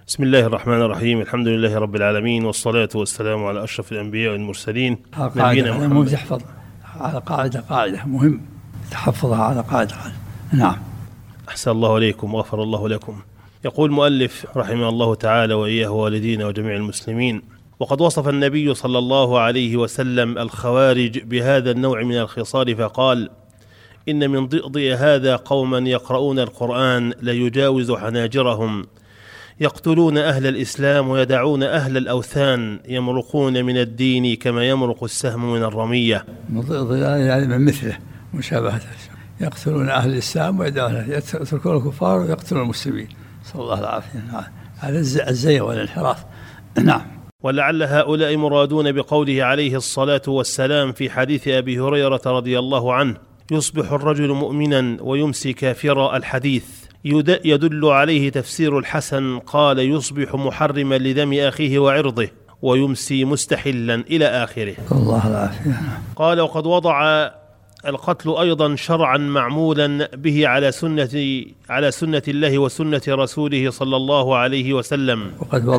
بسم الله الرحمن الرحيم. الحمد لله رب العالمين، والصلاة والسلام على أشرف الأنبياء والمرسلين نبينا محمد. يحفظ على قاعدة مهم تحفظها على قاعدة. نعم. أحسن الله عليكم وغفر الله لكم. يقول المؤلف رحمه الله تعالى وإياه والدينا وجميع المسلمين: وقد وصف النبي صلى الله عليه وسلم الخوارج بهذا النوع من الخصال فقال: إن من ضئضئ هذا قوما يقرؤون القرآن لا يجاوز حناجرهم، يقتلون أهل الإسلام ويدعون أهل الأوثان، يمرقون من الدين كما يمرق السهم من الرمية. يعني من مثله مشابهة، يقتلون أهل الإسلام يتركون الكفار ويقتلون المسلمين، صلى الله العافية. هذا الزيغ والانحراف. نعم. ولعل هؤلاء مرادون بقوله عليه الصلاة والسلام في حديث أبي هريرة رضي الله عنه: يصبح الرجل مؤمنا ويمسي كافرا، الحديث يدل عليه تفسير الحسن قال: يصبح محرما لدم أخيه وعرضه ويمسي مستحلا إلى آخره. الله العافية. قال: وقد وضع القتل أيضا شرعا معمولا به على سنة الله وسنة رسوله صلى الله عليه وسلم.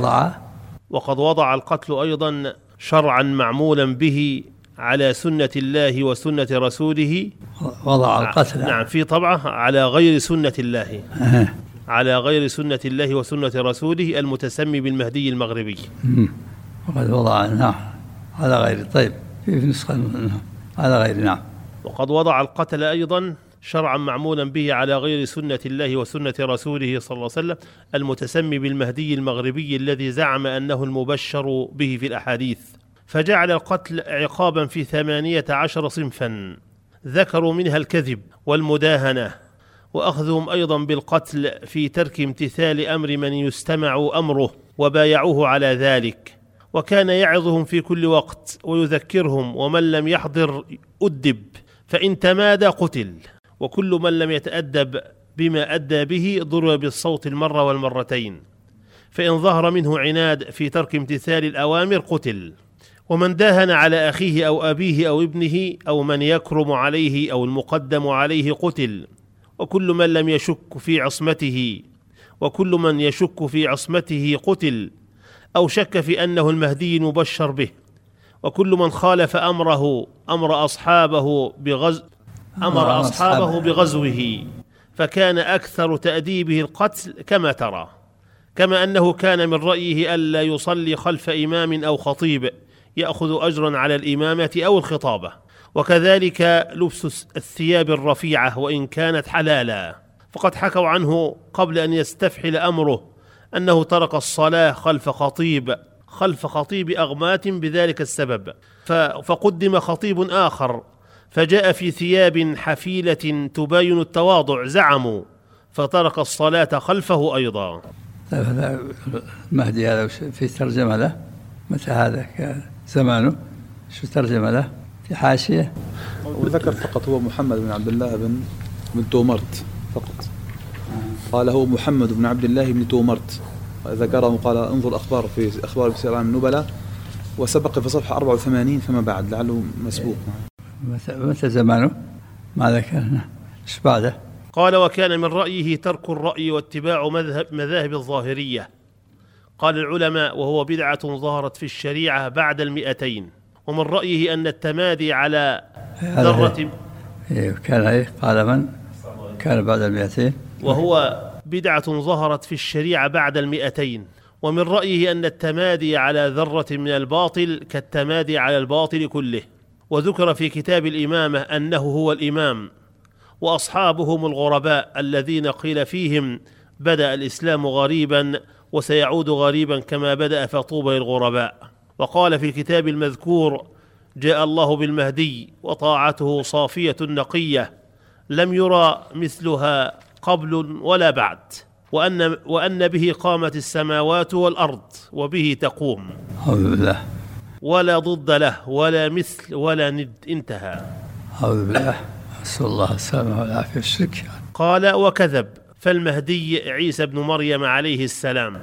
وقد وضع القتل أيضا شرعا معمولا به على سنة الله وسنة رسوله. وضع القتل نعم، في طبعه على غير سنة الله، على غير سنة الله وسنة رسوله المتسمي بالمهدي المغربي. وقد وضع نعم على غير. طيب في نسخة على غير. نعم. وقد وضع القتل أيضا شرعا معمولا به على غير سنة الله وسنة رسوله صلى الله عليه وسلم المتسمي بالمهدي المغربي الذي زعم أنه المبشر به في الأحاديث، فجعل القتل عقابا في 18 صنفا ذكروا منها الكذب والمداهنة، وأخذهم أيضا بالقتل في ترك امتثال أمر من يستمع أمره وبايعوه على ذلك، وكان يعظهم في كل وقت ويذكرهم، ومن لم يحضر أدب، فإن تمادى قتل، وكل من لم يتأدب بما أدى به ضرب بالصوت المرة والمرتين، فإن ظهر منه عناد في ترك امتثال الأوامر قتل، ومن داهن على أخيه أو أبيه أو ابنه أو من يكرم عليه أو المقدم عليه قتل، وكل من لم يشك في عصمته قتل أو شك في أنه المهدي المبشر به، وكل من خالف أمر أصحابه بغزوه فكان أكثر تأديبه القتل كما ترى، كما أنه كان من رأيه ألا يصلي خلف إمام أو خطيب يأخذ أجرا على الإمامة أو الخطابة، وكذلك لبس الثياب الرفيعة وإن كانت حلالا، فقد حكوا عنه قبل أن يستفحل أمره أنه ترك الصلاة خلف خطيب أغمات بذلك السبب، فقدم خطيب آخر فجاء في ثياب حفيلة تباين التواضع زعموا، فترك الصلاة خلفه أيضا. المهدي هذا في ترجمة له متى هذا زمانه؟ شو ترجمة له في حاشية؟ وذكر فقط هو محمد بن عبد الله بن تومرت فقط. قال هو محمد بن عبد الله بن تومرت، ذكره قال انظر في أخبار سير أعلام النبلاء، وسبق في صفحة 84 فما بعد، لعله مسبوق. متى زمانه؟ ما ذكرنا ايش بعده؟ قال: وكان من رأيه ترك الرأي واتباع مذاهب الظاهرية. قال العلماء: وهو بدعة ظهرت في الشريعة بعد 200. ومن رأيه أن التمادي على ذرة قال من كان بعد 200، وهو بدعة ظهرت في الشريعة بعد 200. ومن رأيه أن التمادي على ذرة من الباطل كالتمادي على الباطل كله. وذكر في كتاب الإمامة أنه هو الإمام، وأصحابهم الغرباء الذين قيل فيهم بدأ الإسلام غريبا وسيعود غريبا كما بدأ، فطوبى للغرباء. وقال في الكتاب المذكور: جاء الله بالمهدي وطاعته صافية نقية لم يرى مثلها قبل ولا بعد، وأن به قامت السماوات والأرض وبه تقوم، ولا ضد له ولا مثل ولا ند. انتهى. أعوذ بالله، أسأل الله السلامة والعافية. الشرك. قال: وكذب، فالمهدي عيسى بن مريم عليه السلام.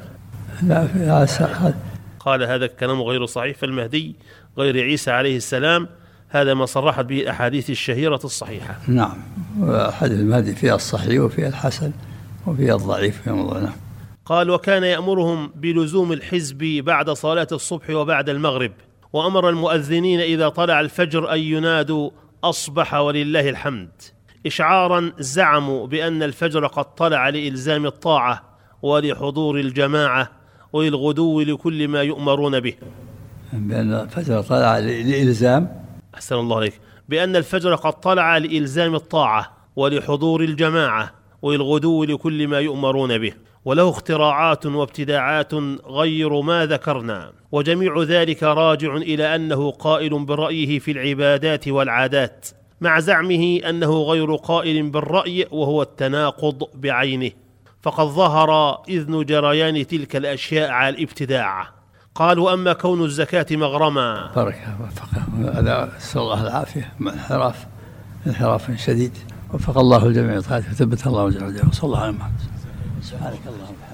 قال: هذا الكلام غير صحيح، فالمهدي غير عيسى عليه السلام، هذا ما صرحت به الأحاديث الشهيرة الصحيحة. نعم، حديث المهدي فيها الصحيح وفيها الحسن وفيها الضعيف في موضوعنا. قال: وكان يأمرهم بلزوم الحزب بعد صلاة الصبح وبعد المغرب، وأمر المؤذنين إذا طلع الفجر أن ينادوا: أصبح ولله الحمد، إشعارا زعموا بأن الفجر قد طلع لإلزام الطاعة ولحضور الجماعة وللغدو لكل ما يؤمرون به. بأن الفجر طلع لإلزام، أحسن الله عليك، بأن الفجر قد طلع لإلزام الطاعة ولحضور الجماعة وللغدو لكل ما يؤمرون به، وله اختراعات وابتداعات غير ما ذكرنا، وجميع ذلك راجع إلى أنه قائل برأيه في العبادات والعادات، مع زعمه أنه غير قائل بالرأي، وهو التناقض بعينه، فقد ظهر إذن جريان تلك الأشياء على الابتداع. قال: وأما كون الزكاة مغرما، بركة وفقه، هذا نسأل الله العافية، انحراف شديد، وفق الله الجميع وثبت الله وجل وعلا. صلى الله عليه وسلم. سبحانك اللهم.